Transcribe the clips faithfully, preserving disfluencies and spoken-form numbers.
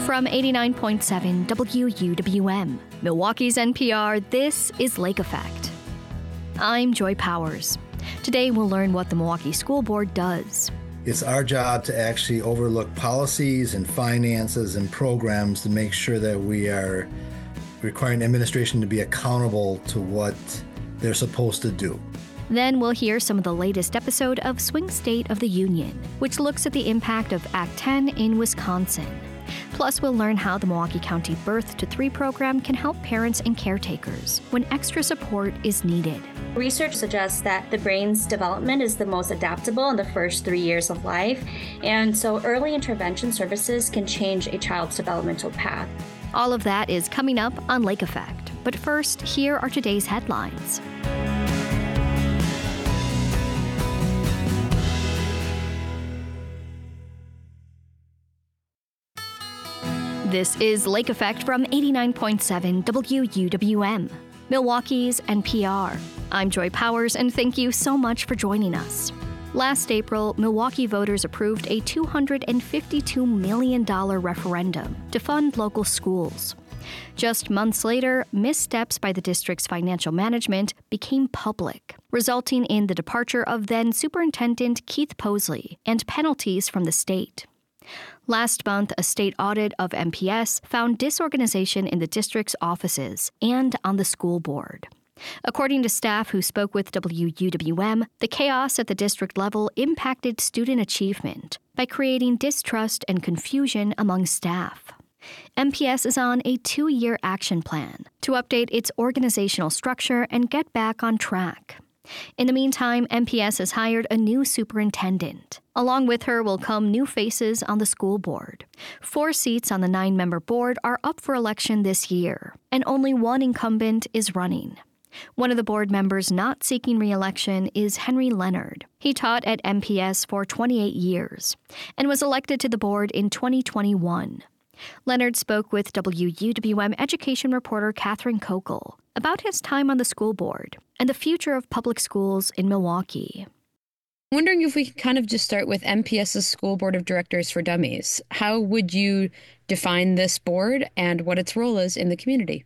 From eighty-nine point seven W U W M, Milwaukee's N P R, this is Lake Effect. I'm Joy Powers. Today we'll learn what the Milwaukee School Board does. It's our job to actually overlook policies and finances and programs to make sure that we are requiring administration to be accountable to what they're supposed to do. Then we'll hear some of the latest episode of Swing State of the Union, which looks at the impact of Act ten in Wisconsin. Plus, we'll learn how the Milwaukee County Birth to Three program can help parents and caretakers when extra support is needed. Research suggests that the brain's development is the most adaptable in the first three years of life, and so early intervention services can change a child's developmental path. All of that is coming up on Lake Effect. But first, here are today's headlines. This is Lake Effect from eighty-nine point seven W U W M, Milwaukee's N P R. I'm Joy Powers, and thank you so much for joining us. Last April, Milwaukee voters approved a two hundred fifty-two million dollars referendum to fund local schools. Just months later, missteps by the district's financial management became public, resulting in the departure of then Superintendent Keith Posley and penalties from the state. Last month, a state audit of M P S found disorganization in the district's offices and on the school board. According to staff who spoke with W U W M, the chaos at the district level impacted student achievement by creating distrust and confusion among staff. M P S is on a two-year action plan to update its organizational structure and get back on track. In the meantime, M P S has hired a new superintendent. Along with her will come new faces on the school board. Four seats on the nine-member board are up for election this year, and only one incumbent is running. One of the board members not seeking re-election is Henry Leonard. He taught at M P S for twenty-eight years and was elected to the board in twenty twenty-one. Leonard spoke with W U W M education reporter Catherine Kokel about his time on the school board and the future of public schools in Milwaukee. I'm wondering if we could kind of just start with M P S's School Board of Directors for Dummies. How would you define this board and what its role is in the community?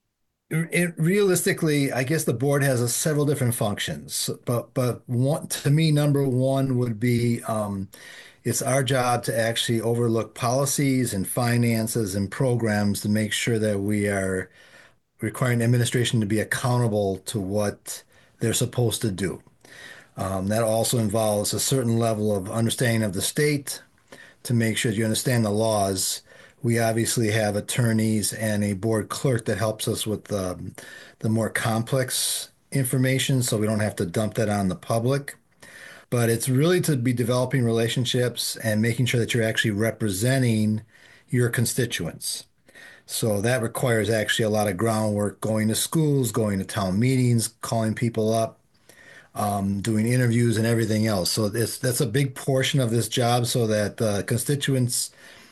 It, realistically, I guess the board has a, several different functions, but but one, to me, number one would be um, it's our job to actually overlook policies and finances and programs to make sure that we are requiring administration to be accountable to what they're supposed to do. Um, that also involves a certain level of understanding of the state to make sure you understand the laws. We obviously have attorneys and a board clerk that helps us with the, the more complex information so we don't have to dump that on the public. But it's really to be developing relationships and making sure that you're actually representing your constituents. So that requires actually a lot of groundwork, going to schools, going to town meetings, calling people up, um, doing interviews and everything else. So it's, that's a big portion of this job so that uh, constituents,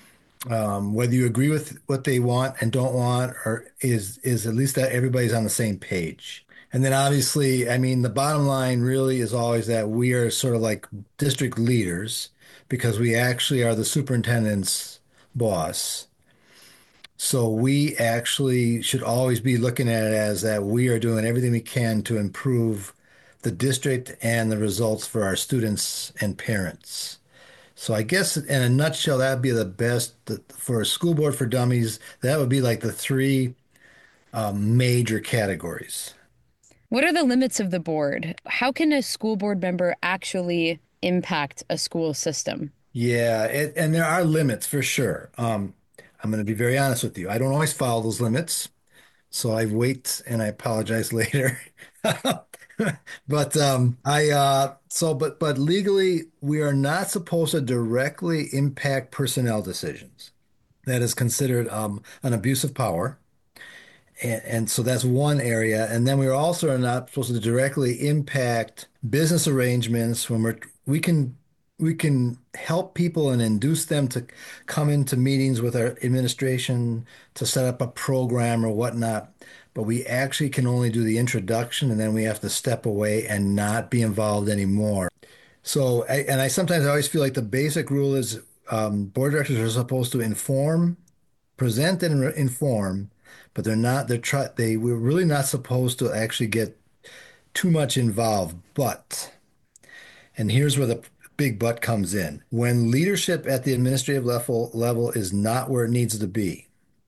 um, whether you agree with what they want and don't want, or is, is at least that everybody's on the same page. And then obviously, I mean, the bottom line really is always that we are sort of like district leaders because we actually are the superintendent's boss. So we actually should always be looking at it as that we are doing everything we can to improve the district and the results for our students and parents. So I guess in a nutshell, that would be the best for a school board for dummies. That would be like the three um, major categories. What are the limits of the board? How can a school board member actually impact a school system? Yeah, it, and there are limits for sure. Um, I'm going to be very honest with you. I don't always follow those limits, so I wait and I apologize later. But um, I uh, so but but legally, we are not supposed to directly impact personnel decisions. That is considered um, an abuse of power. And, and so that's one area. And then we're also not supposed to directly impact business arrangements when we're we can we can help people and induce them to come into meetings with our administration to set up a program or whatnot. But we actually can only do the introduction, and then we have to step away and not be involved anymore. So, and I sometimes I always feel like the basic rule is um, board directors are supposed to inform present and inform, but they're not, they're try, they, we're really not supposed to actually get too much involved. But, and here's where the big but comes in. When leadership at the administrative level level is not where it needs to be,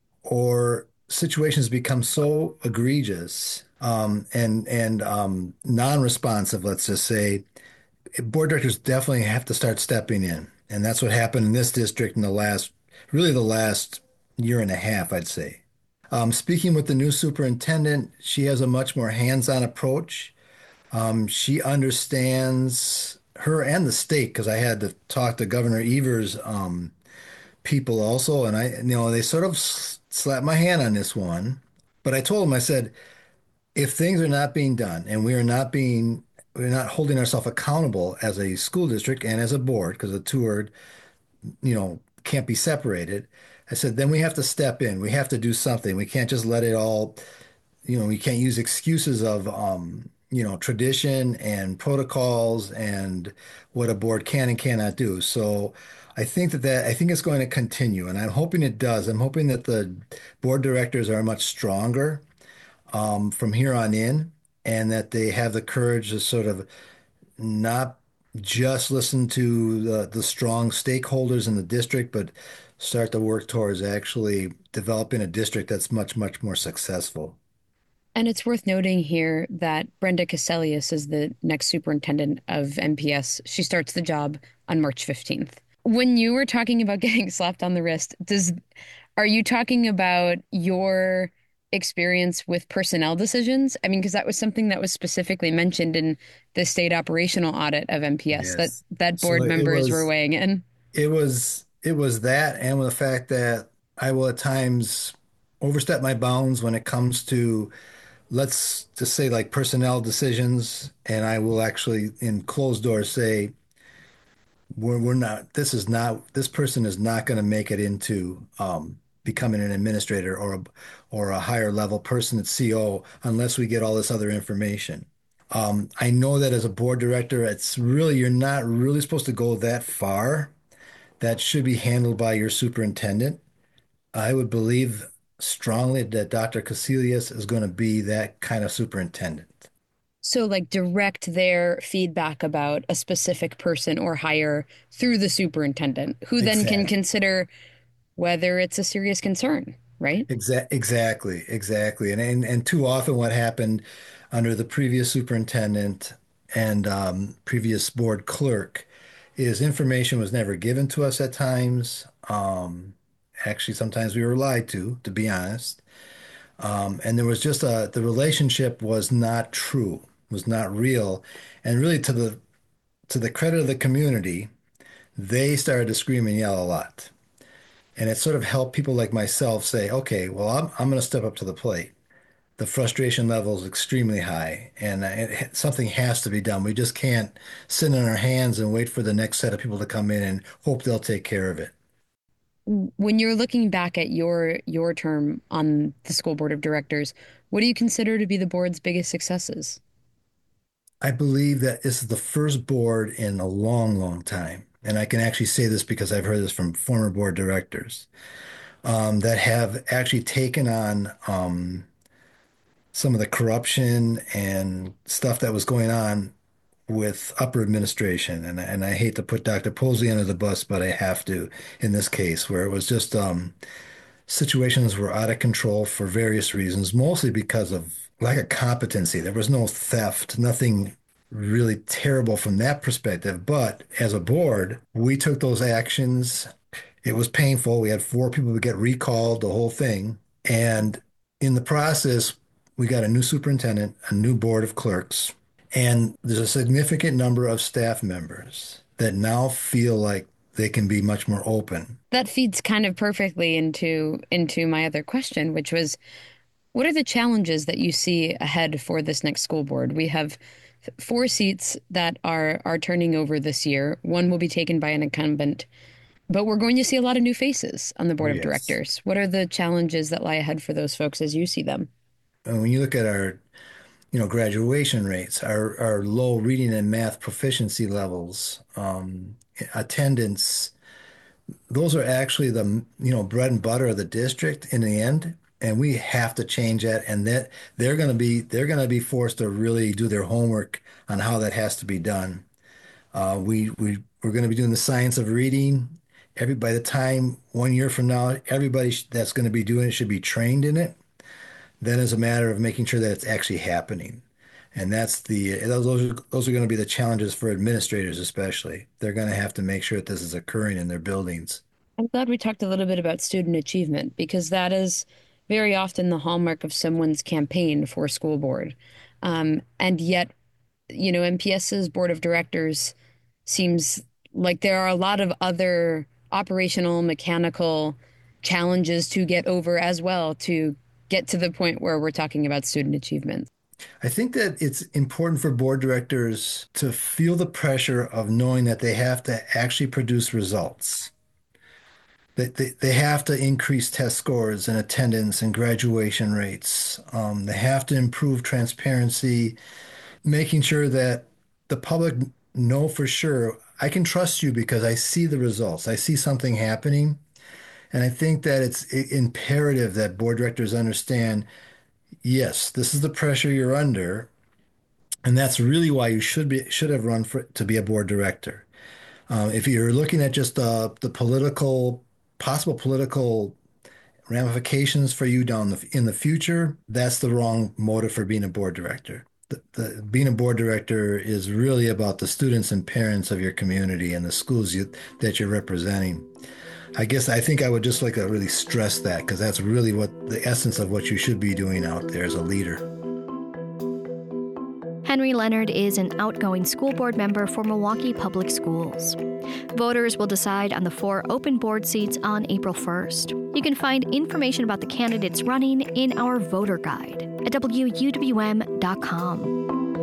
or situations become so egregious um, and and um, non-responsive, let's just say, board directors definitely have to start stepping in. And that's what happened in this district in the last, really the last year and a half, I'd say. Um, speaking with the new superintendent, she has a much more hands-on approach. Um, she understands her and the state, because I had to talk to Governor Evers' um, people also, and I, you know, they sort of s- slapped my hand on this one. But I told them, I said, if things are not being done and we are not being, we're not holding ourselves accountable as a school district and as a board, because the two are, you know, can't be separated. I said, then we have to step in. We have to do something. We can't just let it all, you know, we can't use excuses of, um, you know, tradition and protocols and what a board can and cannot do. So I think that that I think it's going to continue, and I'm hoping it does. I'm hoping that the board directors are much stronger um, from here on in, and that they have the courage to sort of not just listen to the, the strong stakeholders in the district, but start to work towards actually developing a district that's much, much more successful. And it's worth noting here that Brenda Cassellius is the next superintendent of M P S. She starts the job on March fifteenth. When you were talking about getting slapped on the wrist, does are you talking about your experience with personnel decisions? I mean, because that was something that was specifically mentioned in the state operational audit of M P S that Yes. that So board it members were was weighing in. it was it was that, and with the fact that I will at times overstep my bounds when it comes to, let's just say, like personnel decisions, and I will actually in closed doors say we're we're not this is not this person is not going to make it into um becoming an administrator or a or a higher level person at C O unless we get all this other information. Um, I know that as a board director, it's really, you're not really supposed to go that far. That should be handled by your superintendent. I would believe strongly that Doctor Casilius is going to be that kind of superintendent. So, like, direct their feedback about a specific person or hire through the superintendent, who then can Exactly. consider whether it's a serious concern, right? Exa exactly, exactly. And, and and too often what happened under the previous superintendent and um, previous board clerk is information was never given to us at times. Um, actually, sometimes we were lied to, to be honest. Um, and there was just a, the relationship was not true, was not real. And really to the to the credit of the community, they started to scream and yell a lot. And it sort of helped people like myself say, okay, well, I'm, I'm going to step up to the plate. The frustration level is extremely high, and it, something has to be done. We just can't sit in our hands and wait for the next set of people to come in and hope they'll take care of it. When you're looking back at your your term on the school board of directors, what do you consider to be the board's biggest successes? I believe that this is the first board in a long, long time, and I can actually say this because I've heard this from former board directors um, that have actually taken on um, some of the corruption and stuff that was going on with upper administration. And, and I hate to put Doctor Posey under the bus, but I have to in this case, where it was just um, situations were out of control for various reasons, mostly because of lack of competency. There was no theft, nothing really terrible from that perspective. But as a board, we took those actions. It was painful. We had four people get recalled, the whole thing. And in the process, we got a new superintendent, a new board of clerks, and there's a significant number of staff members that now feel like they can be much more open. That feeds kind of perfectly into into my other question, which was, what are the challenges that you see ahead for this next school board? We have four seats that are are turning over this year. One will be taken by an incumbent, but we're going to see a lot of new faces on the Oh, board of yes. directors. What are the challenges that lie ahead for those folks as you see them? And when you look at our, you know, graduation rates, our, our low reading and math proficiency levels, um, attendance, those are actually the, you know, bread and butter of the district in the end. And we have to change that. And that they're going to be, they're going to be forced to really do their homework on how that has to be done. Uh, we, we, we're going to be doing the science of reading. Every, by the time one year from now, everybody sh- that's going to be doing it should be trained in it. Then it's a matter of making sure that it's actually happening. And that's the, those are, those are going to be the challenges for administrators, especially. They're going to have to make sure that this is occurring in their buildings. I'm glad we talked a little bit about student achievement because that is very often the hallmark of someone's campaign for school board. Um, and yet, you know, MPS's board of directors seems like there are a lot of other operational, mechanical challenges to get over as well to get to the point where we're talking about student achievement. I think that it's important for board directors to feel the pressure of knowing that they have to actually produce results. They, they, they have to increase test scores and attendance and graduation rates. Um, they have to improve transparency, making sure that the public know for sure, I can trust you because I see the results. I see something happening. And I think that it's imperative that board directors understand, yes, this is the pressure you're under. And that's really why you should be should have run for to be a board director. Uh, if you're looking at just uh, the political, possible political ramifications for you down the, in the future, that's the wrong motive for being a board director. The, the, being a board director is really about the students and parents of your community and the schools you, that you're representing. I guess I think I would just like to really stress that because that's really what the essence of what you should be doing out there as a leader. Henry Leonard is an outgoing school board member for Milwaukee Public Schools. Voters will decide on the four open board seats on April first. You can find information about the candidates running in our voter guide at W U W M dot com.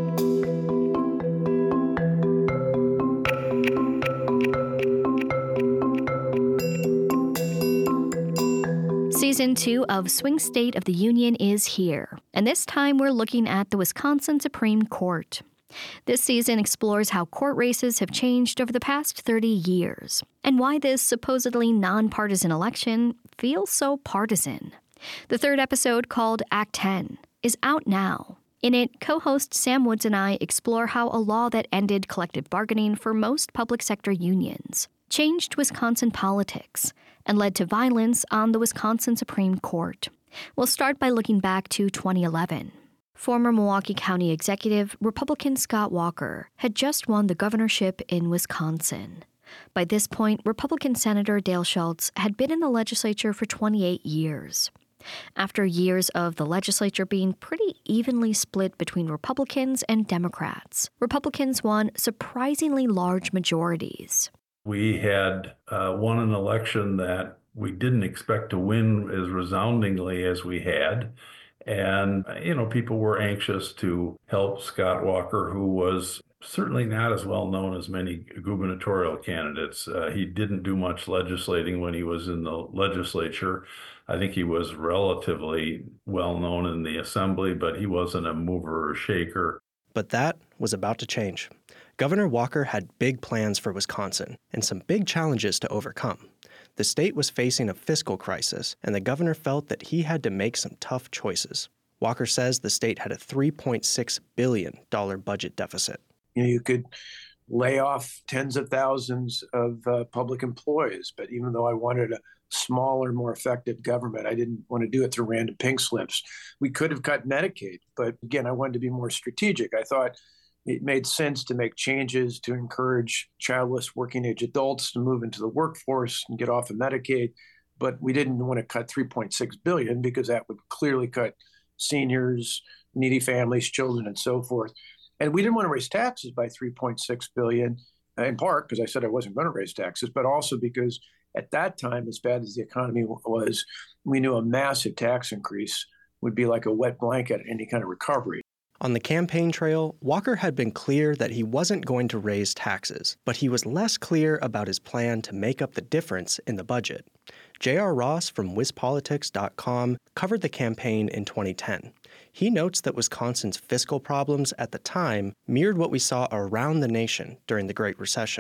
Season two of Swing State of the Union is here, and this time we're looking at the Wisconsin Supreme Court. This season explores how court races have changed over the past thirty years, and why this supposedly nonpartisan election feels so partisan. The third episode, called Act ten, is out now. In it, co-host Sam Woods and I explore how a law that ended collective bargaining for most public sector unions changed Wisconsin politics and led to violence on the Wisconsin Supreme Court. We'll start by looking back to twenty eleven. Former Milwaukee County Executive Republican Scott Walker had just won the governorship in Wisconsin. By this point, Republican Senator Dale Schultz had been in the legislature for twenty-eight years. After years of the legislature being pretty evenly split between Republicans and Democrats, Republicans won surprisingly large majorities. We had uh, won an election that we didn't expect to win as resoundingly as we had. And, you know, people were anxious to help Scott Walker, who was certainly not as well known as many gubernatorial candidates. Uh, he didn't do much legislating when he was in the legislature. I think he was relatively well known in the assembly, but he wasn't a mover or shaker. But that was about to change. Governor Walker had big plans for Wisconsin and some big challenges to overcome. The state was facing a fiscal crisis, and the governor felt that he had to make some tough choices. Walker says the state had a three point six billion dollars budget deficit. You know, you could lay off tens of thousands of uh, public employees, but even though I wanted a smaller, more effective government, I didn't want to do it through random pink slips. We could have cut Medicaid, but again, I wanted to be more strategic. I thought it made sense to make changes to encourage childless working age adults to move into the workforce and get off of Medicaid. But we didn't want to cut three point six billion dollars because that would clearly cut seniors, needy families, children, and so forth. And we didn't want to raise taxes by three point six billion dollars, in part because I said I wasn't going to raise taxes, but also because at that time, as bad as the economy was, we knew a massive tax increase would be like a wet blanket at any kind of recovery. On the campaign trail, Walker had been clear that he wasn't going to raise taxes, but he was less clear about his plan to make up the difference in the budget. J R Ross from Wiz Politics dot com covered the campaign in twenty ten. He notes that Wisconsin's fiscal problems at the time mirrored what we saw around the nation during the Great Recession.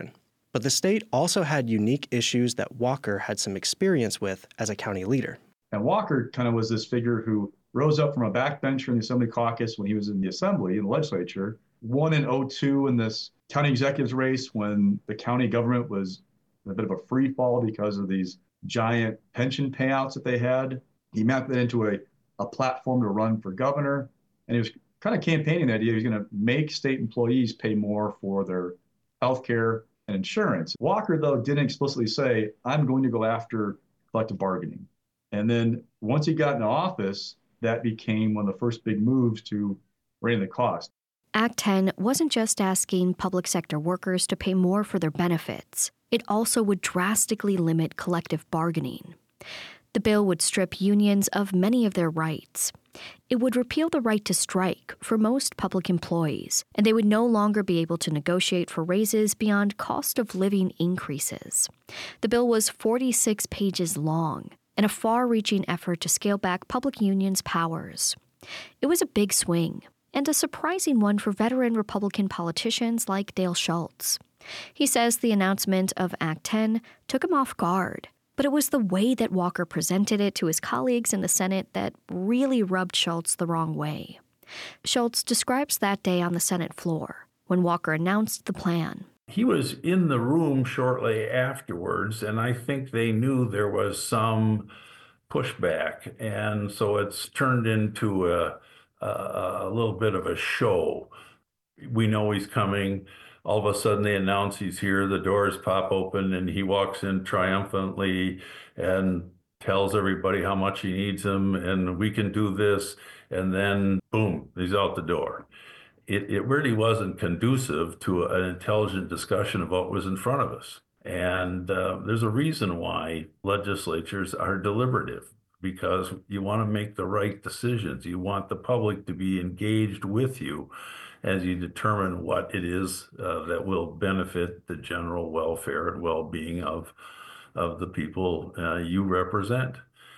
But the state also had unique issues that Walker had some experience with as a county leader. And Walker kind of was this figure who rose up from a backbencher in the Assembly caucus when he was in the Assembly, in the legislature, won in oh two in this county executives race when the county government was in a bit of a free fall because of these giant pension payouts that they had. He mapped that into a, a platform to run for governor. And he was kind of campaigning the idea he was going to make state employees pay more for their health care and insurance. Walker, though, didn't explicitly say, I'm going to go after collective bargaining. And then once he got into office, that became one of the first big moves to rein the cost. Act ten wasn't just asking public sector workers to pay more for their benefits. It also would drastically limit collective bargaining. The bill would strip unions of many of their rights. It would repeal the right to strike for most public employees, and they would no longer be able to negotiate for raises beyond cost of living increases. The bill was forty-six pages long and a far-reaching effort to scale back public unions' powers. It was a big swing, and a surprising one for veteran Republican politicians like Dale Schultz. He says the announcement of Act ten took him off guard, but it was the way that Walker presented it to his colleagues in the Senate that really rubbed Schultz the wrong way. Schultz describes that day on the Senate floor when Walker announced the plan. He was in the room shortly afterwards, and I think they knew there was some pushback, and so it's turned into a, a, a little bit of a show. We know he's coming. All of a sudden they announce he's here, the doors pop open, and he walks in triumphantly and tells everybody how much he needs them, and we can do this, and then boom, he's out the door. It, it really wasn't conducive to an intelligent discussion of what was in front of us. And uh, there's a reason why legislatures are deliberative, because you want to make the right decisions. You want the public to be engaged with you as you determine what it is uh, that will benefit the general welfare and well-being of, of the people uh, you represent.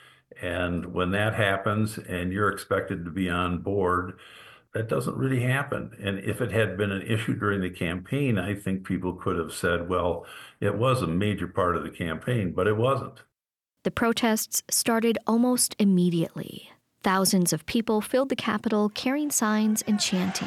And when that happens and you're expected to be on board, that doesn't really happen. And if it had been an issue during the campaign, I think people could have said, well, it was a major part of the campaign, but it wasn't. The protests started almost immediately. Thousands of people filled the Capitol carrying signs and chanting.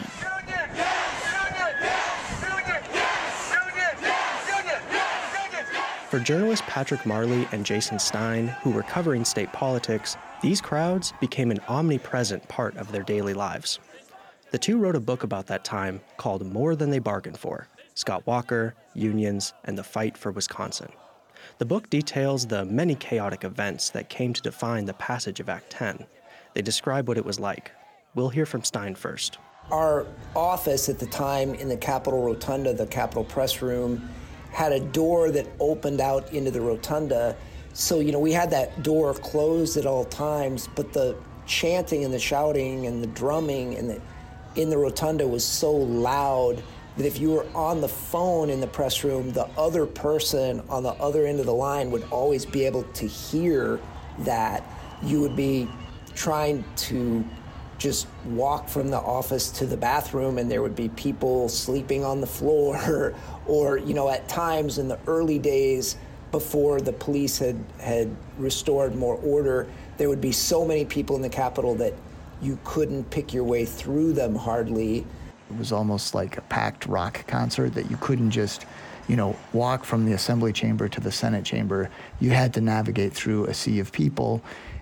For journalists Patrick Marley and Jason Stein, who were covering state politics, these crowds became an omnipresent part of their daily lives. The two wrote a book about that time called More Than They Bargained For: Scott Walker, Unions, and the Fight for Wisconsin. The book details the many chaotic events that came to define the passage of Act ten. They describe what it was like. We'll hear from Stein first. Our office at the time in the Capitol Rotunda, the Capitol Press Room, had a door that opened out into the rotunda. So, you know, we had that door closed at all times, but the chanting and the shouting and the drumming and the, in the rotunda was so loud that if you were on the phone in the press room, the other person on the other end of the line would always be able to hear that. You would be trying to just walk from the office to the bathroom and there would be people sleeping on the floor or, you know, at times in the early days before the police had, had restored more order, there would be so many people in the Capitol that you couldn't pick your way through them hardly. It was almost like a packed rock concert that you couldn't just, you know, walk from the Assembly chamber to the Senate chamber. You had to navigate through a sea of people.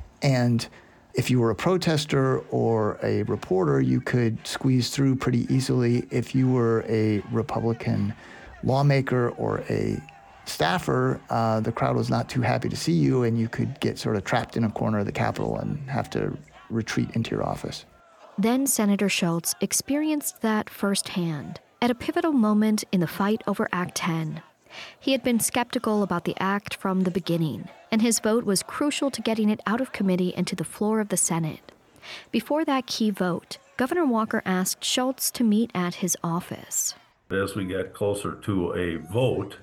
And if you were a protester or a reporter, you could squeeze through pretty easily. If you were a Republican lawmaker or a staffer, uh, the crowd was not too happy to see you, and you could get sort of trapped in a corner of the Capitol and have to retreat into your office. Then Senator Schultz experienced that firsthand at a pivotal moment in the fight over Act ten. He had been skeptical about the act from the beginning, and his vote was crucial to getting it out of committee and to the floor of the Senate. Before that key vote, Governor Walker asked Schultz to meet at his office. As we got closer to a vote,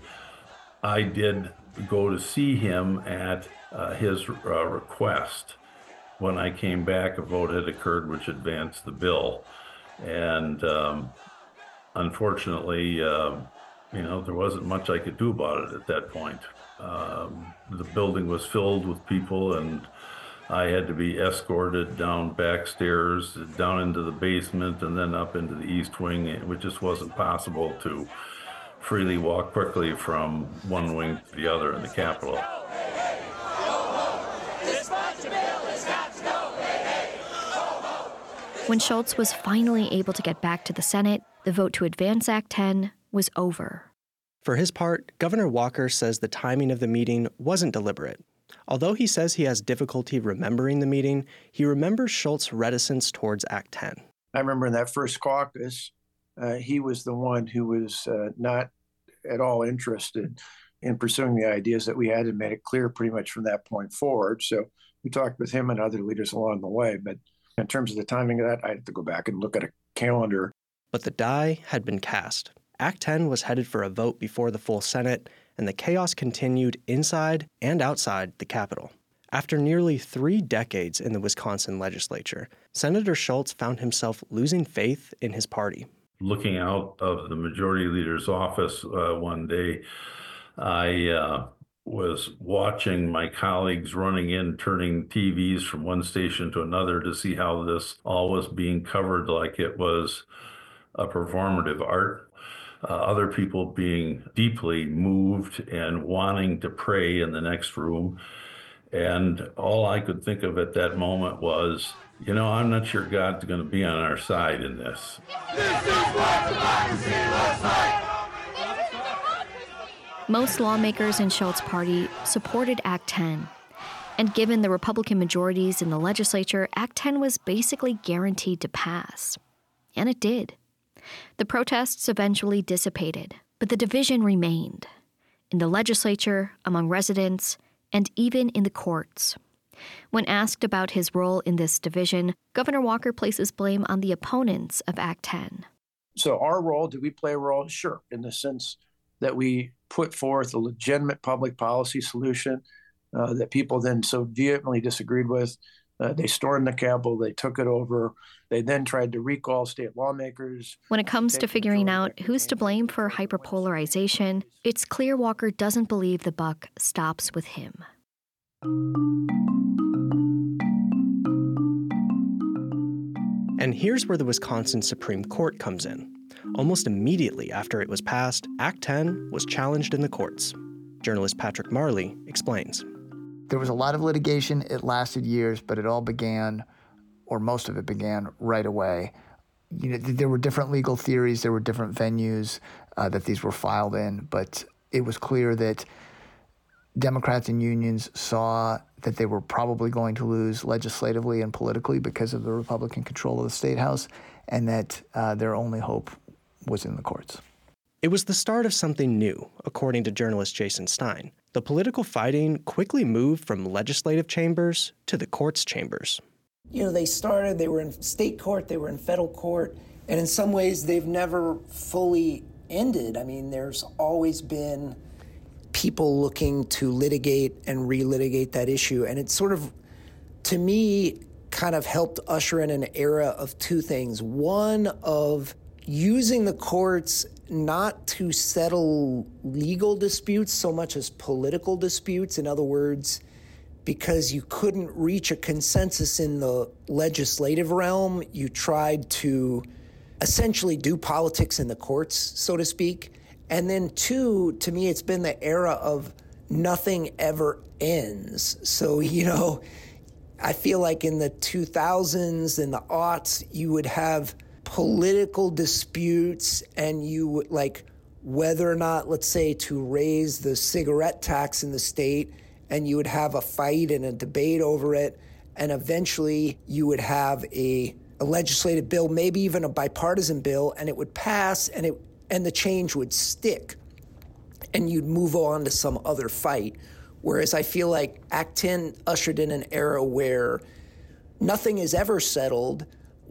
I did go to see him at uh, his uh, request. When I came back, a vote had occurred which advanced the bill. And um, unfortunately, uh, you know, there wasn't much I could do about it at that point. Um, the building was filled with people, and I had to be escorted down back stairs, down into the basement, and then up into the east wing. It just wasn't possible to freely walk quickly from one wing to the other in the Capitol. When Schultz was finally able to get back to the Senate, the vote to advance Act ten was over. For his part, Governor Walker says the timing of the meeting wasn't deliberate. Although he says he has difficulty remembering the meeting, he remembers Schultz's reticence towards Act ten. I remember in that first caucus, uh, he was the one who was uh, not at all interested in pursuing the ideas that we had and made it clear pretty much from that point forward. So we talked with him and other leaders along the way. But in terms of the timing of that, I had to go back and look at a calendar. But the die had been cast. Act ten was headed for a vote before the full Senate, and the chaos continued inside and outside the Capitol. After nearly three decades in the Wisconsin legislature, Senator Schultz found himself losing faith in his party. Looking out of the majority leader's office uh, one day, I uh, was watching my colleagues running in, turning T Vs from one station to another to see how this all was being covered like it was a performative art. Uh, other people being deeply moved and wanting to pray in the next room. And all I could think of at that moment was, you know, I'm not sure God's going to be on our side in this. This is what democracy looks like. Most lawmakers in Schultz's party supported Act ten. And given the Republican majorities in the legislature, Act ten was basically guaranteed to pass. And it did. The protests eventually dissipated, but the division remained in the legislature, among residents, and even in the courts. When asked about his role in this division, Governor Walker places blame on the opponents of Act ten. So our role, did we play a role? Sure, in the sense that we put forth a legitimate public policy solution uh, that people then so vehemently disagreed with. Uh, they stormed the Capitol, they took it over. They then tried to recall state lawmakers. When it comes to figuring out who's to blame for hyperpolarization, it's clear Walker doesn't believe the buck stops with him. And here's where the Wisconsin Supreme Court comes in. Almost immediately after it was passed, Act ten was challenged in the courts. Journalist Patrick Marley explains. There was a lot of litigation. It lasted years, but it all began, or most of it began, right away. You know, there were different legal theories. There were different venues uh, that these were filed in, but it was clear that Democrats and unions saw that they were probably going to lose legislatively and politically because of the Republican control of the State House, and that uh, their only hope was in the courts. It was the start of something new, according to journalist Jason Stein. The political fighting quickly moved from legislative chambers to the courts chambers. You know, they started, they were in state court, they were in federal court, and in some ways they've never fully ended. I mean, there's always been people looking to litigate and relitigate that issue. And it sort of, to me, kind of helped usher in an era of two things. One, of using the courts not to settle legal disputes so much as political disputes. In other words, because you couldn't reach a consensus in the legislative realm, you tried to essentially do politics in the courts, so to speak. And then two, to me, it's been the era of nothing ever ends. So, you know, I feel like in the two thousands and the aughts, you would have political disputes, and you would, like, whether or not, let's say, to raise the cigarette tax in the state, and you would have a fight and a debate over it, and eventually you would have a, a legislative bill, maybe even a bipartisan bill, and it would pass, and it and the change would stick, and you'd move on to some other fight. Whereas I feel like Act ten ushered in an era where nothing is ever settled.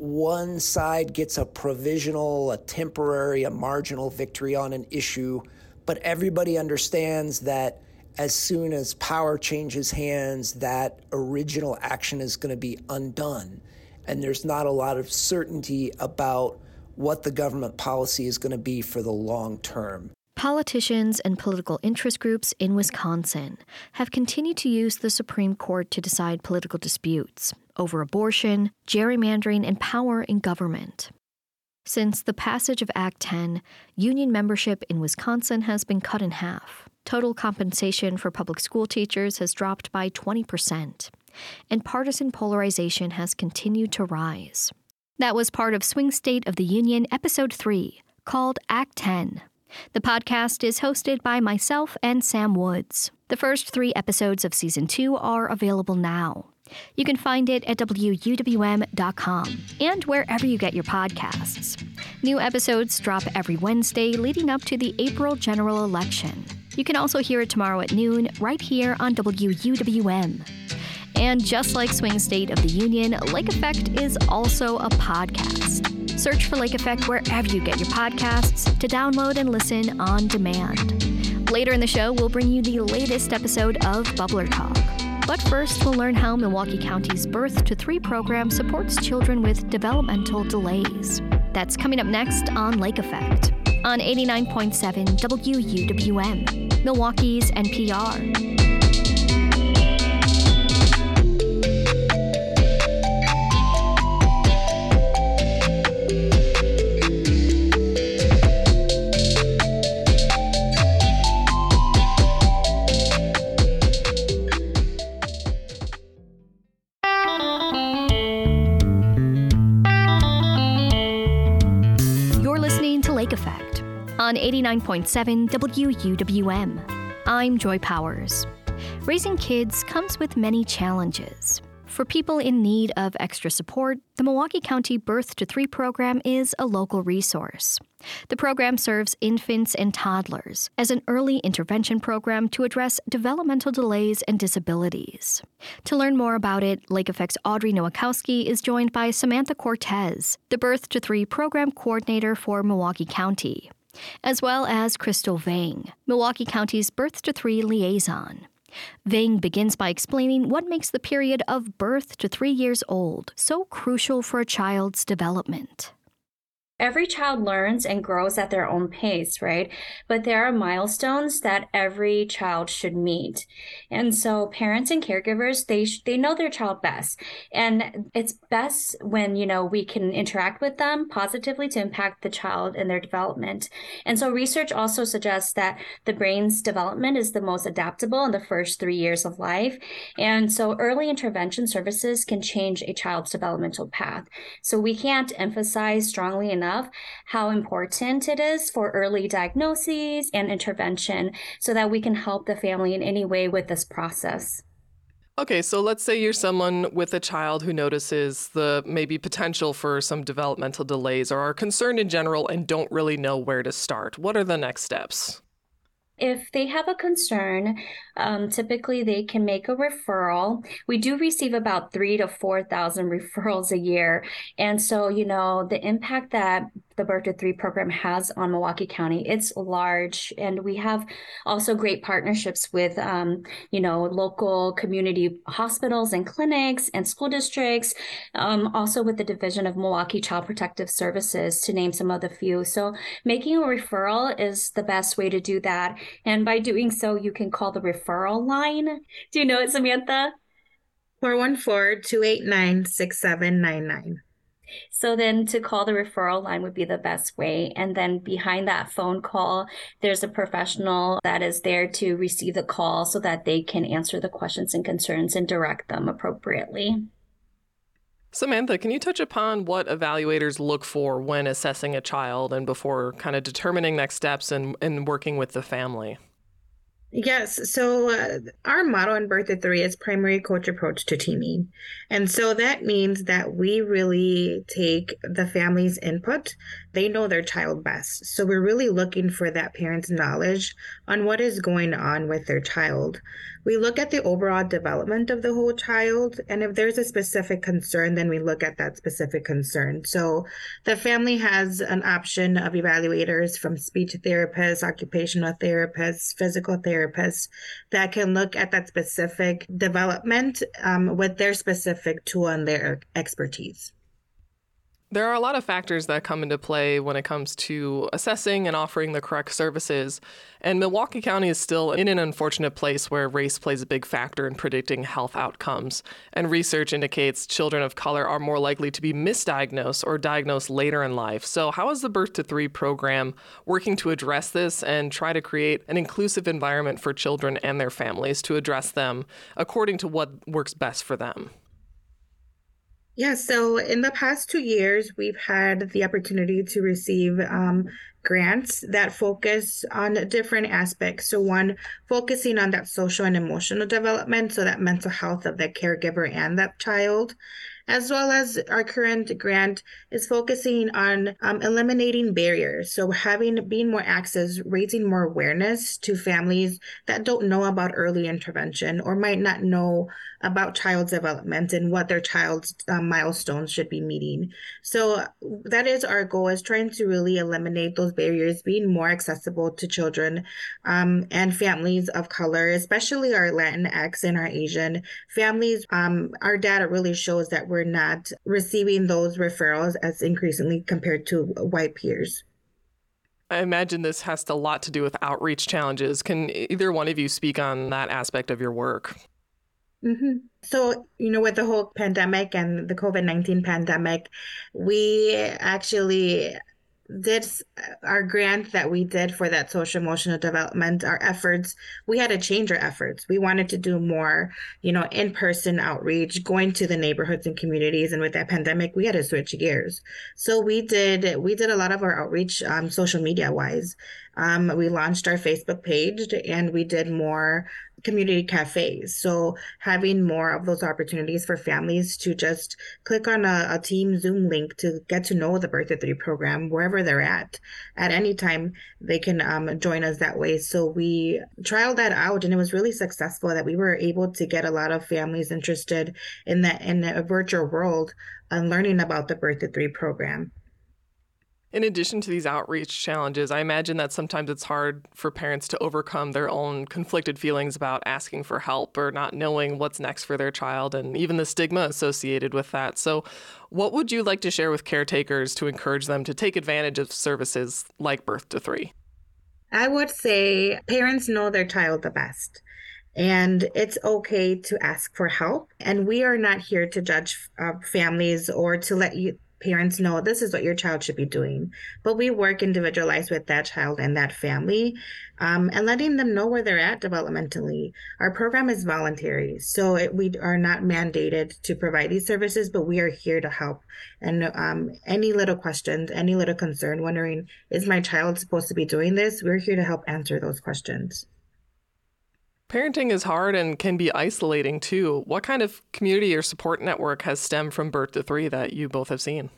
One side gets a provisional, a temporary, a marginal victory on an issue, but everybody understands that as soon as power changes hands, that original action is going to be undone. And there's not a lot of certainty about what the government policy is going to be for the long term. Politicians and political interest groups in Wisconsin have continued to use the Supreme Court to decide political disputes over abortion, gerrymandering, and power in government. Since the passage of Act ten, union membership in Wisconsin has been cut in half. Total compensation for public school teachers has dropped by twenty percent, and partisan polarization has continued to rise. That was part of Swing State of the Union, Episode three, called Act ten. The podcast is hosted by myself and Sam Woods. The first three episodes of Season two are available now. You can find it at W U W M dot com and wherever you get your podcasts. New episodes drop every Wednesday leading up to the April general election. You can also hear it tomorrow at noon right here on W U W M. And just like Swing State of the Union, Lake Effect is also a podcast. Search for Lake Effect wherever you get your podcasts to download and listen on demand. Later in the show, we'll bring you the latest episode of Bubbler Talk. But first, we'll learn how Milwaukee County's Birth to Three program supports children with developmental delays. That's coming up next on Lake Effect on eighty-nine point seven W U W M, Milwaukee's N P R. Effect on eighty-nine point seven W U W M. I'm Joy Powers. Raising kids comes with many challenges. For people in need of extra support, the Milwaukee County Birth to Three program is a local resource. The program serves infants and toddlers as an early intervention program to address developmental delays and disabilities. To learn more about it, Lake Effect's Audrey Nowakowski is joined by Samantha Cortez, the Birth to Three program coordinator for Milwaukee County, as well as Crystal Vang, Milwaukee County's Birth to Three liaison. Vang begins by explaining what makes the period of birth to three years old so crucial for a child's development. Every child learns and grows at their own pace, right? But there are milestones that every child should meet. And so parents and caregivers, they sh- they know their child best. And it's best when, you know, we can interact with them positively to impact the child and their development. And so research also suggests that the brain's development is the most adaptable in the first three years of life. And so early intervention services can change a child's developmental path. So we can't emphasize strongly enough how important it is for early diagnoses and intervention so that we can help the family in any way with this process. Okay, so let's say you're someone with a child who notices the maybe potential for some developmental delays or are concerned in general and don't really know where to start. What are the next steps? If they have a concern, um, typically they can make a referral. We do receive about three to four thousand referrals a year, and so you know the impact that the Birth to Three program has on Milwaukee County, it's large, and we have also great partnerships with um, you know local community hospitals and clinics and school districts, um, also with the Division of Milwaukee Child Protective Services, to name some of the few. So making a referral is the best way to do that. And by doing so, you can call the referral line. Do you know it, Samantha? four one four, two eight nine, six seven nine nine. So then to call the referral line would be the best way. And then behind that phone call, there's a professional that is there to receive the call so that they can answer the questions and concerns and direct them appropriately. Samantha, can you touch upon what evaluators look for when assessing a child and before kind of determining next steps and, and working with the family? Yes. So uh, our motto in Birth to Three is primary coach approach to teaming. And so that means that we really take the family's input. They know their child best. So we're really looking for that parent's knowledge on what is going on with their child. We look at the overall development of the whole child. And if there's a specific concern, then we look at that specific concern. So the family has an option of evaluators from speech therapists, occupational therapists, physical therapists that can look at that specific development um, with their specific tool and their expertise. There are a lot of factors that come into play when it comes to assessing and offering the correct services. And Milwaukee County is still in an unfortunate place where race plays a big factor in predicting health outcomes. And research indicates children of color are more likely to be misdiagnosed or diagnosed later in life. So how is the Birth to Three program working to address this and try to create an inclusive environment for children and their families to address them according to what works best for them? Yeah, so in the past two years, we've had the opportunity to receive um, grants that focus on different aspects. So one, focusing on that social and emotional development, so that mental health of the caregiver and that child, as well as our current grant is focusing on um, eliminating barriers. So having, being more access, raising more awareness to families that don't know about early intervention or might not know about child's development and what their child's um, milestones should be meeting. So that is our goal, is trying to really eliminate those barriers, being more accessible to children um, and families of color, especially our Latinx and our Asian families. Um, our data really shows that we're not receiving those referrals as increasingly compared to white peers. I imagine this has a lot to do with outreach challenges. Can either one of you speak on that aspect of your work? Mm-hmm. So, you know, with the whole pandemic and the COVID nineteen pandemic, we actually did our grant that we did for that social emotional development, our efforts, we had to change our efforts. We wanted to do more, you know, in-person outreach, going to the neighborhoods and communities. And with that pandemic, we had to switch gears. So we did, we did a lot of our outreach um, social media wise. Um, we launched our Facebook page and we did more community cafes. So having more of those opportunities for families to just click on a, a team Zoom link to get to know the Birth to Three program wherever they're at. At any time, they can um, join us that way. So we trialed that out and it was really successful that we were able to get a lot of families interested in that in a virtual world and learning about the Birth to Three program. In addition to these outreach challenges, I imagine that sometimes it's hard for parents to overcome their own conflicted feelings about asking for help or not knowing what's next for their child and even the stigma associated with that. So what would you like to share with caretakers to encourage them to take advantage of services like Birth to Three? I would say parents know their child the best. And it's okay to ask for help. And we are not here to judge uh, families or to let you parents know this is what your child should be doing. But we work individualized with that child and that family um, and letting them know where they're at developmentally. Our program is voluntary, so it, we are not mandated to provide these services, but we are here to help. And um, any little questions, any little concern, wondering, is my child supposed to be doing this? We're here to help answer those questions. Parenting is hard and can be isolating too. What kind of community or support network has stemmed from Birth to Three that you both have seen?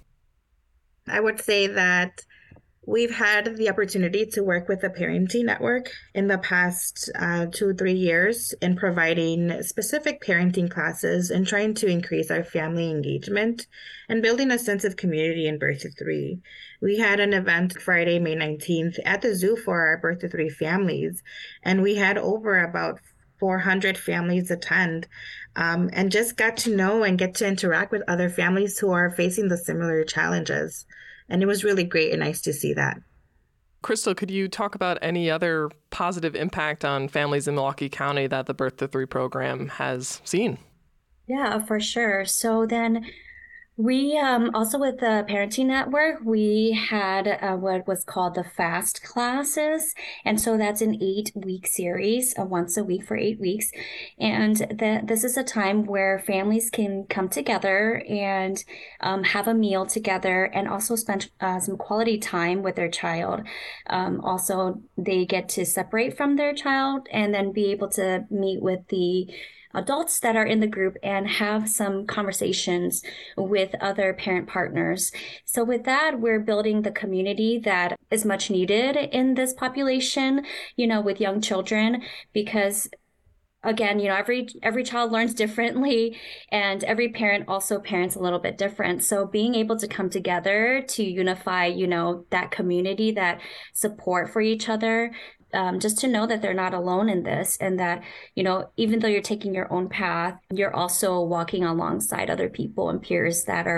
I would say that we've had the opportunity to work with the Parenting Network in the past uh, two, three years in providing specific parenting classes and trying to increase our family engagement and building a sense of community in Birth to Three. We had an event Friday, May nineteenth at the zoo for our Birth to Three families, and we had over about four hundred families attend um, and just got to know and get to interact with other families who are facing the similar challenges. And it was really great and nice to see that. Crystal, could you talk about any other positive impact on families in Milwaukee County that the Birth to Three program has seen? Yeah, for sure. So then we um, also with the Parenting Network, we had uh, what was called the FAST classes. And so that's an eight week series, uh, once a week for eight weeks. And the, this is a time where families can come together and um, have a meal together and also spend uh, some quality time with their child. Um, also, they get to separate from their child and then be able to meet with the adults that are in the group and have some conversations with other parent partners. So with that, we're building the community that is much needed in this population, you know, with young children, because again, you know, every every child learns differently and every parent also parents a little bit different. So being able to come together to unify, you know, that community, that support for each other, Um, just to know that they're not alone in this and that, you know, even though you're taking your own path, you're also walking alongside other people and peers that are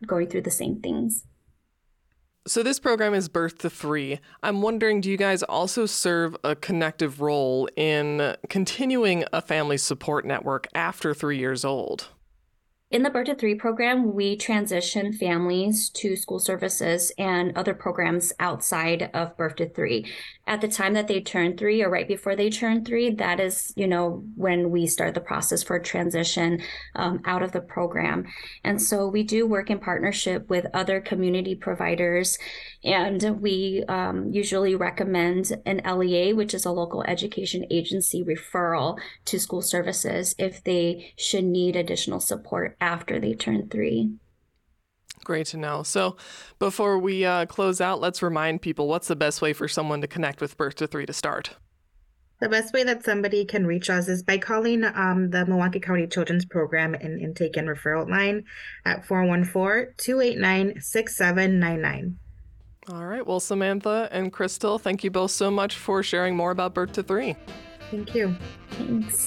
going through the same things. So this program is Birth to Three. I'm wondering, do you guys also serve a connective role in continuing a family support network after three years old? In the Birth to Three program, we transition families to school services and other programs outside of Birth to Three. At the time that they turn three or right before they turn three, that is, you know, when we start the process for transition um, out of the program. And so we do work in partnership with other community providers, and we um, usually recommend an L E A, which is a local education agency, referral to school services if they should need additional support after they turn three. Great to know. So before we uh, close out, let's remind people, what's the best way for someone to connect with Birth to Three to start? The best way that somebody can reach us is by calling um, the Milwaukee County Children's Program and Intake and Referral line at four one four, two eight nine, six seven nine nine. All right. Well, Samantha and Crystal, thank you both so much for sharing more about Birth to Three. Thank you. Thanks.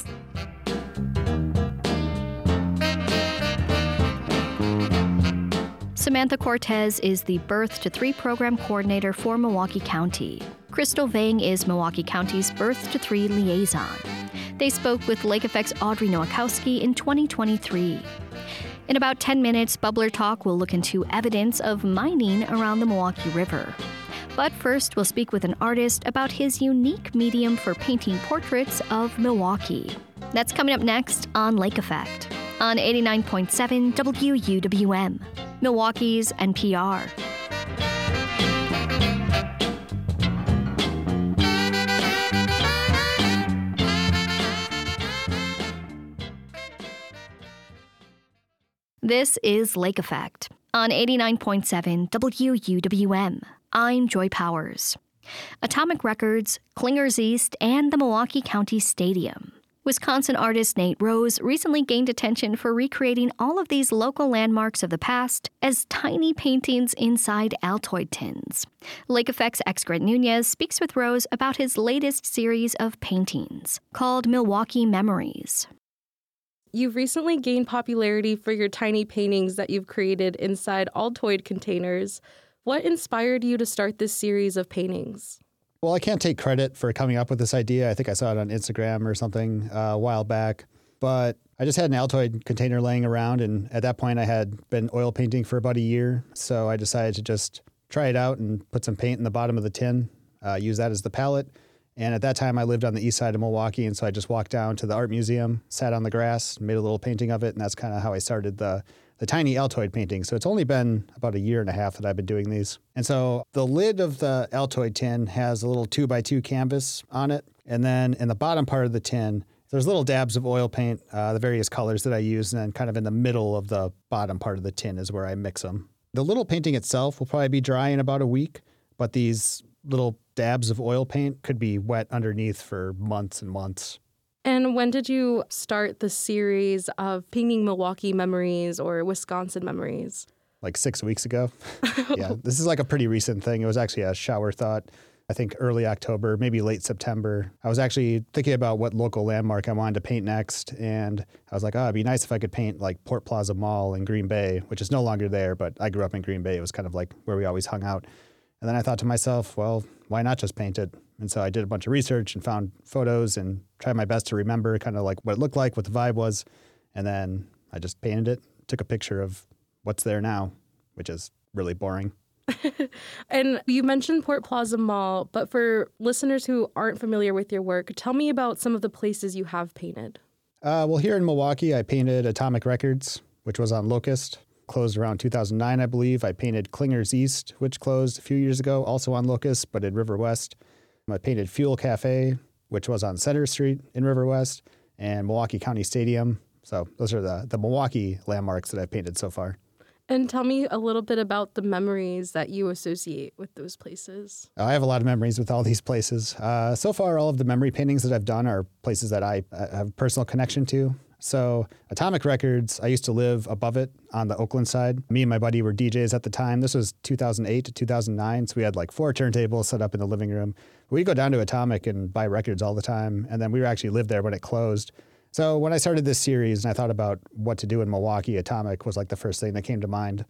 Samantha Cortez is the Birth to Three program coordinator for Milwaukee County. Crystal Vang is Milwaukee County's Birth to Three liaison. They spoke with Lake Effect's Audrey Nowakowski in twenty twenty-three. In about ten minutes, Bubbler Talk will look into evidence of mining around the Milwaukee River. But first, we'll speak with an artist about his unique medium for painting portraits of Milwaukee. That's coming up next on Lake Effect on eighty-nine point seven W U W M, Milwaukee's N P R. This is Lake Effect on eighty-nine point seven W U W M. I'm Joy Powers. Atomic Records, Clingers East, and the Milwaukee County Stadium. Wisconsin artist Nate Rose recently gained attention for recreating all of these local landmarks of the past as tiny paintings inside Altoid tins. Lake Effect's X-Grant Nunez speaks with Rose about his latest series of paintings, called Milwaukee Memories. You've recently gained popularity for your tiny paintings that you've created inside Altoid containers. What inspired you to start this series of paintings? Well, I can't take credit for coming up with this idea. I think I saw it on Instagram or something uh, a while back. But I just had an Altoid container laying around, and at that point I had been oil painting for about a year. So I decided to just try it out and put some paint in the bottom of the tin, uh, use that as the palette. And at that time I lived on the east side of Milwaukee, and so I just walked down to the art museum, sat on the grass, made a little painting of it, and that's kind of how I started the the tiny Altoid painting. So it's only been about a year and a half that I've been doing these. And so the lid of the Altoid tin has a little two by two canvas on it. And then in the bottom part of the tin, there's little dabs of oil paint, uh, the various colors that I use. And then kind of in the middle of the bottom part of the tin is where I mix them. The little painting itself will probably be dry in about a week, but these little dabs of oil paint could be wet underneath for months and months. And when did you start the series of painting Milwaukee Memories or Wisconsin Memories? Like six weeks ago. Yeah, this is like a pretty recent thing. It was actually a shower thought, I think early October, maybe late September. I was actually thinking about what local landmark I wanted to paint next. And I was like, oh, it'd be nice if I could paint like Port Plaza Mall in Green Bay, which is no longer there, but I grew up in Green Bay. It was kind of like where we always hung out. And then I thought to myself, well, why not just paint it? And so I did a bunch of research and found photos and tried my best to remember kind of like what it looked like, what the vibe was. And then I just painted it, took a picture of what's there now, which is really boring. And you mentioned Port Plaza Mall, but for listeners who aren't familiar with your work, tell me about some of the places you have painted. Uh, well, here in Milwaukee, I painted Atomic Records, which was on Locust. Closed around two thousand nine, I believe. I painted Clingers East, which closed a few years ago, also on Locust, but in River West. I painted Fuel Cafe, which was on Center Street in River West, and Milwaukee County Stadium. So those are the, the Milwaukee landmarks that I've painted so far. And tell me a little bit about the memories that you associate with those places. I have a lot of memories with all these places. Uh, so far, all of the memory paintings that I've done are places that I have a personal connection to. So Atomic Records, I used to live above it on the Oakland side. Me and my buddy were D Js at the time. This was two thousand eight to two thousand nine. So we had like four turntables set up in the living room. We'd go down to Atomic and buy records all the time. And then we actually lived there when it closed. So when I started this series and I thought about what to do in Milwaukee, Atomic was like the first thing that came to mind.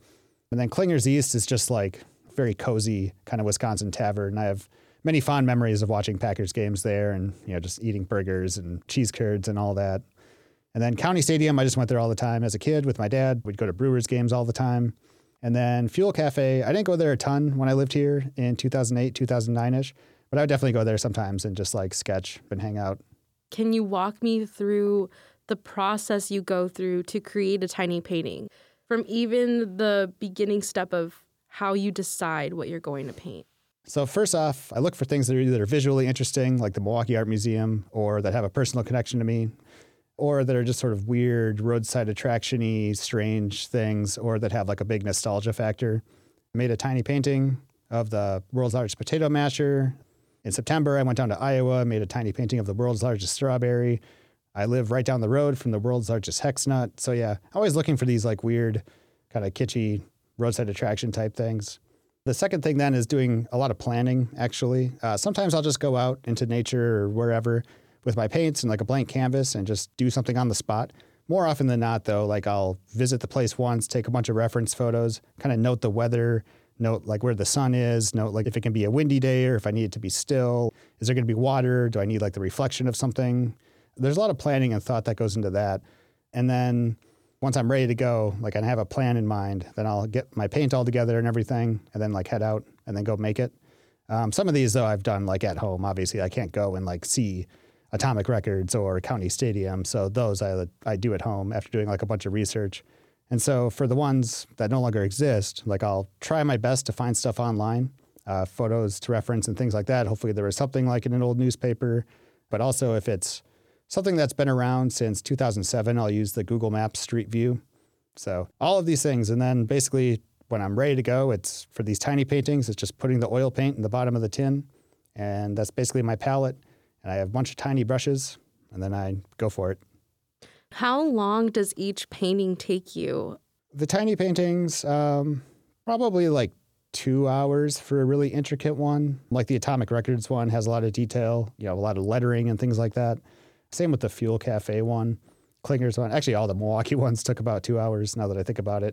And then Clinger's East is just like very cozy kind of Wisconsin tavern. I have many fond memories of watching Packers games there and, you know, just eating burgers and cheese curds and all that. And then County Stadium, I just went there all the time as a kid with my dad. We'd go to Brewers games all the time. And then Fuel Cafe, I didn't go there a ton when I lived here in two thousand eight, two thousand nine-ish, but I would definitely go there sometimes and just like sketch and hang out. Can you walk me through the process you go through to create a tiny painting, from even the beginning step of how you decide what you're going to paint? So first off, I look for things that are either visually interesting, like the Milwaukee Art Museum, or that have a personal connection to me, or that are just sort of weird, roadside attraction-y, strange things, or that have like a big nostalgia factor. I made a tiny painting of the world's largest potato masher. In September, I went down to Iowa, made a tiny painting of the world's largest strawberry. I live right down the road from the world's largest hex nut. So yeah, always looking for these like weird, kind of kitschy, roadside attraction type things. The second thing then is doing a lot of planning, actually. Uh, sometimes I'll just go out into nature or wherever with my paints and like a blank canvas and just do something on the spot. More often than not, though, like I'll visit the place once, take a bunch of reference photos, kind of note the weather, note like where the sun is, note like if it can be a windy day or if I need it to be still. Is there going to be water? Do I need like the reflection of something? There's a lot of planning and thought that goes into that. And then once I'm ready to go, like I have a plan in mind, then I'll get my paint all together and everything and then like head out and then go make it. Um, some of these, though, I've done like at home. Obviously, I can't go and like see Atomic Records or County Stadium. So those I I do at home after doing like a bunch of research. And so for the ones that no longer exist, like I'll try my best to find stuff online, uh, photos to reference and things like that. Hopefully there was something like in an old newspaper. But also if it's something that's been around since two thousand seven, I'll use the Google Maps Street View. So all of these things. And then basically when I'm ready to go, it's for these tiny paintings, it's just putting the oil paint in the bottom of the tin. And that's basically my palette. And I have a bunch of tiny brushes and then I go for it. How long does each painting take you? The tiny paintings, um, probably like two hours for a really intricate one. Like the Atomic Records one has a lot of detail, you know, a lot of lettering and things like that. Same with the Fuel Cafe one, Clinger's one. Actually, all the Milwaukee ones took about two hours now that I think about it.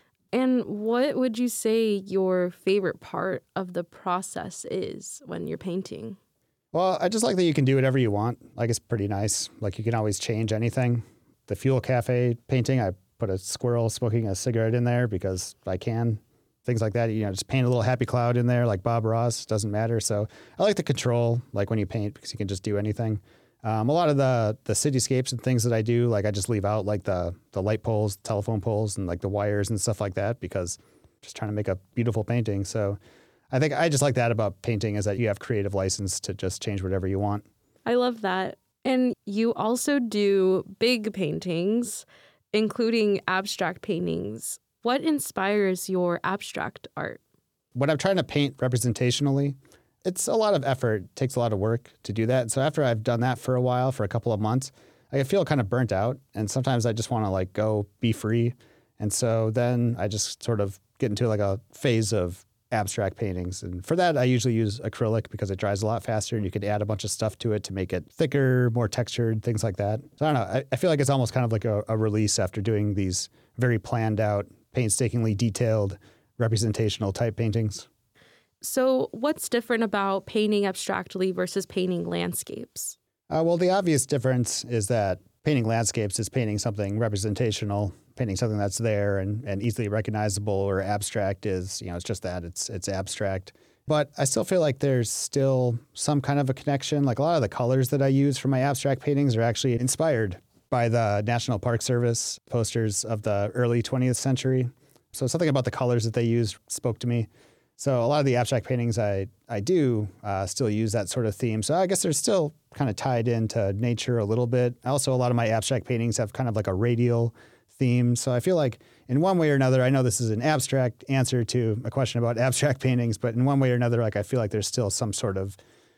And what would you say your favorite part of the process is when you're painting? Well, I just like that you can do whatever you want. Like, it's pretty nice. Like, you can always change anything. The Fuel Cafe painting, I put a squirrel smoking a cigarette in there because I can. Things like that, you know, just paint a little happy cloud in there like Bob Ross, doesn't matter. So I like the control, like when you paint, because you can just do anything. Um, a lot of the the cityscapes and things that I do, like I just leave out like the the light poles, telephone poles, and like the wires and stuff like that because I'm just trying to make a beautiful painting. So I think I just like that about painting is that you have creative license to just change whatever you want. I love that. And you also do big paintings, including abstract paintings. What inspires your abstract art? When I'm trying to paint representationally, it's a lot of effort. It takes a lot of work to do that. So after I've done that for a while, for a couple of months, I feel kind of burnt out. And sometimes I just want to like go be free. And so then I just sort of get into like a phase of abstract paintings. And for that, I usually use acrylic because it dries a lot faster and you could add a bunch of stuff to it to make it thicker, more textured, things like that. So I don't know. I, I feel like it's almost kind of like a, a release after doing these very planned out, painstakingly detailed, representational type paintings. So what's different about painting abstractly versus painting landscapes? Uh, well, the obvious difference is that painting landscapes is painting something representational, painting something that's there and, and easily recognizable, or abstract is, you know, it's just that, it's it's abstract. But I still feel like there's still some kind of a connection. Like a lot of the colors that I use for my abstract paintings are actually inspired by the National Park Service posters of the early twentieth century. So something about the colors that they used spoke to me. So a lot of the abstract paintings I, I do uh, still use that sort of theme. So I guess they're still kind of tied into nature a little bit. Also, a lot of my abstract paintings have kind of like a radial theme. So I feel like in one way or another, I know this is an abstract answer to a question about abstract paintings, but in one way or another, like I feel like there's still some sort of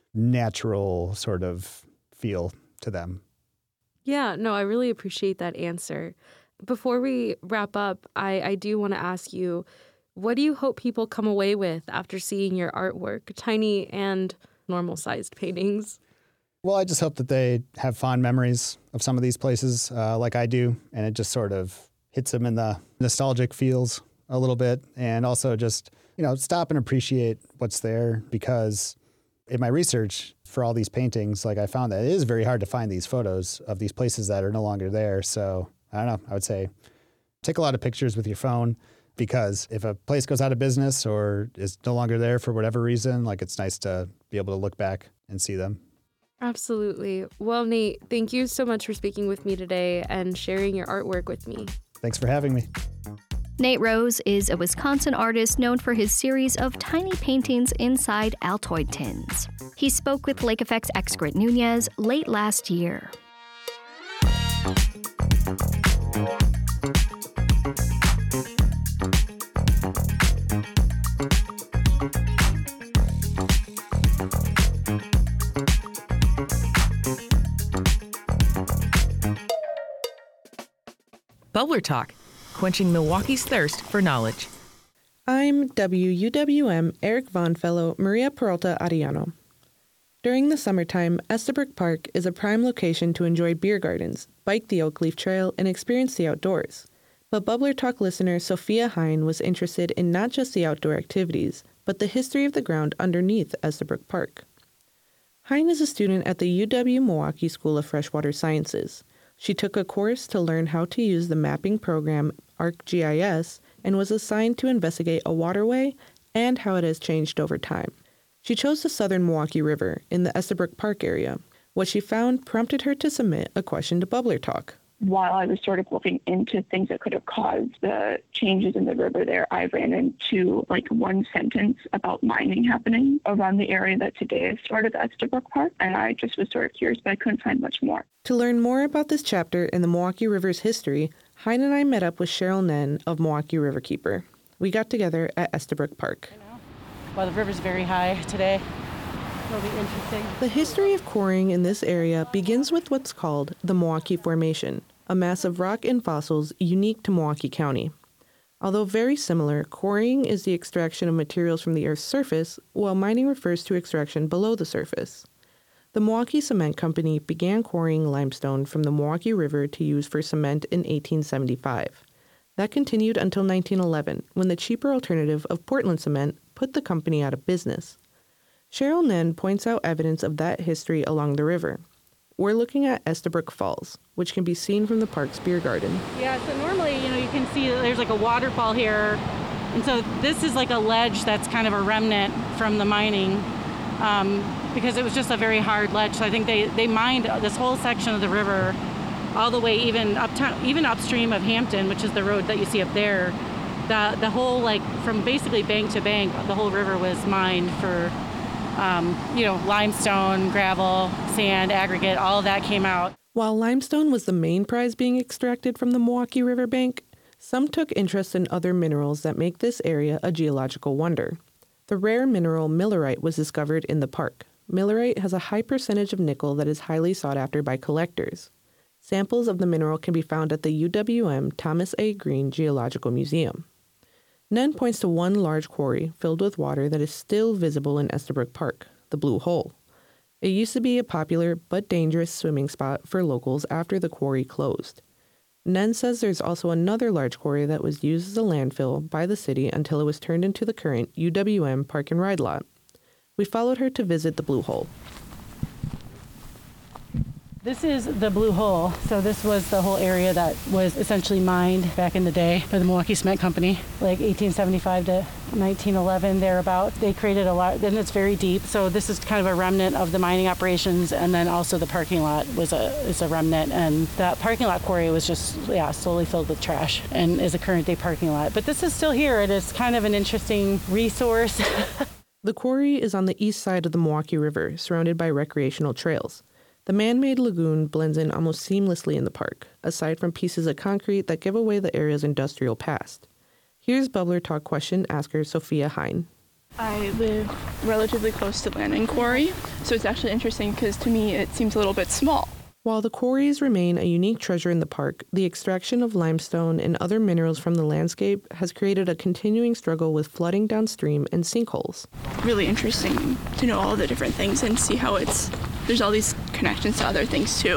natural sort of feel to them. Yeah, no, I really appreciate that answer. Before we wrap up, I, I do want to ask you, what do you hope people come away with after seeing your artwork, tiny and normal-sized paintings? Well, I just hope that they have fond memories of some of these places uh, like I do, and it just sort of hits them in the nostalgic feels a little bit and also just, you know, stop and appreciate what's there, because in my research for all these paintings, like I found that it is very hard to find these photos of these places that are no longer there. So I don't know, I would say take a lot of pictures with your phone, because if a place goes out of business or is no longer there for whatever reason, like it's nice to be able to look back and see them. Absolutely. Well, Nate, thank you so much for speaking with me today and sharing your artwork with me. Thanks for having me. Nate Rose is a Wisconsin artist known for his series of tiny paintings inside Altoid tins. He spoke with Lake Effect's Excrit Nunez late last year. Bubbler Talk, quenching Milwaukee's thirst for knowledge. I'm W U W M Eric Vaughn Fellow Maria Peralta Arellano. During the summertime, Estabrook Park is a prime location to enjoy beer gardens, bike the Oak Leaf Trail, and experience the outdoors. But Bubbler Talk listener Sophia Hine was interested in not just the outdoor activities, but the history of the ground underneath Estabrook Park. Hine is a student at the U W-Milwaukee School of Freshwater Sciences. She took a course to learn how to use the mapping program ArcGIS and was assigned to investigate a waterway and how it has changed over time. She chose the southern Milwaukee River in the Estabrook Park area. What she found prompted her to submit a question to Bubbler Talk. While I was sort of looking into things that could have caused the changes in the river there, I ran into like one sentence about mining happening around the area that today is sort of Estabrook Park, and I just was sort of curious, but I couldn't find much more. To learn more about this chapter in the Milwaukee River's history, Hine and I met up with Cheryl Nen of Milwaukee Riverkeeper. We got together at Estabrook Park. Well, the river's very high today. It'll be interesting. The history of quarrying in this area begins with what's called the Milwaukee Formation, a mass of rock and fossils unique to Milwaukee County. Although very similar, quarrying is the extraction of materials from the Earth's surface, while mining refers to extraction below the surface. The Milwaukee Cement Company began quarrying limestone from the Milwaukee River to use for cement in eighteen seventy-five. That continued until nineteen eleven, when the cheaper alternative of Portland cement put the company out of business. Cheryl Nen points out evidence of that history along the river. We're looking at Estabrook Falls, which can be seen from the park's beer garden. Yeah, so normally, you know, you can see that there's like a waterfall here. And so this is like a ledge that's kind of a remnant from the mining um, because it was just a very hard ledge. So I think they, they mined this whole section of the river all the way even uptown, even upstream of Hampton, which is the road that you see up there. The, the whole, like, from basically bank to bank, the whole river was mined for Um, you know, limestone, gravel, sand, aggregate, all of that came out. While limestone was the main prize being extracted from the Milwaukee Riverbank, some took interest in other minerals that make this area a geological wonder. The rare mineral millerite was discovered in the park. Millerite has a high percentage of nickel that is highly sought after by collectors. Samples of the mineral can be found at the U W M Thomas A. Green Geological Museum. Nen points to one large quarry filled with water that is still visible in Estabrook Park, the Blue Hole. It used to be a popular but dangerous swimming spot for locals after the quarry closed. Nen says there's also another large quarry that was used as a landfill by the city until it was turned into the current U W M Park and Ride lot. We followed her to visit the Blue Hole. This is the Blue Hole. So this was the whole area that was essentially mined back in the day by the Milwaukee Cement Company, like eighteen seventy-five to nineteen eleven, thereabout. They created a lot, then it's very deep. So this is kind of a remnant of the mining operations, and then also the parking lot was a is a remnant. And that parking lot quarry was just, yeah, slowly filled with trash and is a current day parking lot. But this is still here. It is kind of an interesting resource. The quarry is on the east side of the Milwaukee River, surrounded by recreational trails. The man-made lagoon blends in almost seamlessly in the park, aside from pieces of concrete that give away the area's industrial past. Here's Bubbler Talk question asker Sophia Hine. I live relatively close to Landing Quarry, so it's actually interesting because to me it seems a little bit small. While the quarries remain a unique treasure in the park, the extraction of limestone and other minerals from the landscape has created a continuing struggle with flooding downstream and sinkholes. Really interesting to know all the different things and see how it's there's all these connections to other things too.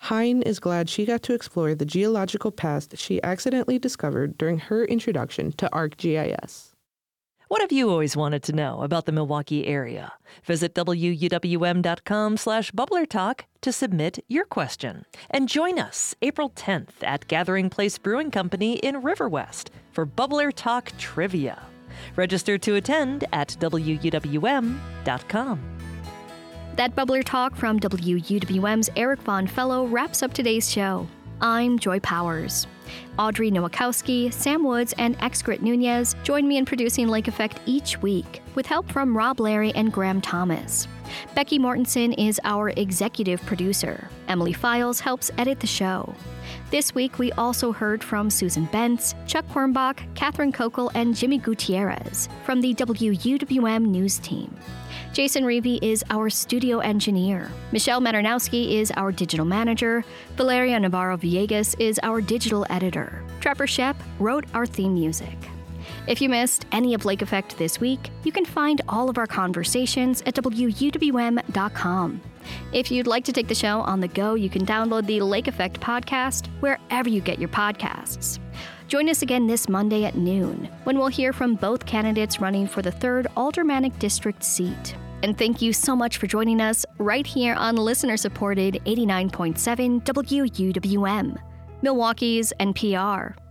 Hein is glad she got to explore the geological past she accidentally discovered during her introduction to ArcGIS. What have you always wanted to know about the Milwaukee area? Visit W U W M dot com slash Bubbler Talk to submit your question. And join us April tenth at Gathering Place Brewing Company in Riverwest for Bubbler Talk Trivia. Register to attend at W U W M dot com. That Bubbler Talk from W U W M's Eric Von Fellow wraps up today's show. I'm Joy Powers. Audrey Nowakowski, Sam Woods, and Excrit Nunez join me in producing Lake Effect each week, with help from Rob Larry and Graham Thomas. Becky Mortensen is our executive producer. Emily Files helps edit the show. This week, we also heard from Susan Bentz, Chuck Quirmbach, Catherine Kokel, and Jimmy Gutierrez from the W U W M News team. Jason Reevy is our studio engineer. Michelle Maternowski is our digital manager. Valeria Navarro-Villegas is our digital editor. Trevor Shep wrote our theme music. If you missed any of Lake Effect this week, you can find all of our conversations at W U W M dot com. If you'd like to take the show on the go, you can download the Lake Effect podcast wherever you get your podcasts. Join us again this Monday at noon, when we'll hear from both candidates running for the third Aldermanic District seat. And thank you so much for joining us right here on listener-supported eighty-nine point seven W U W M, Milwaukee's N P R.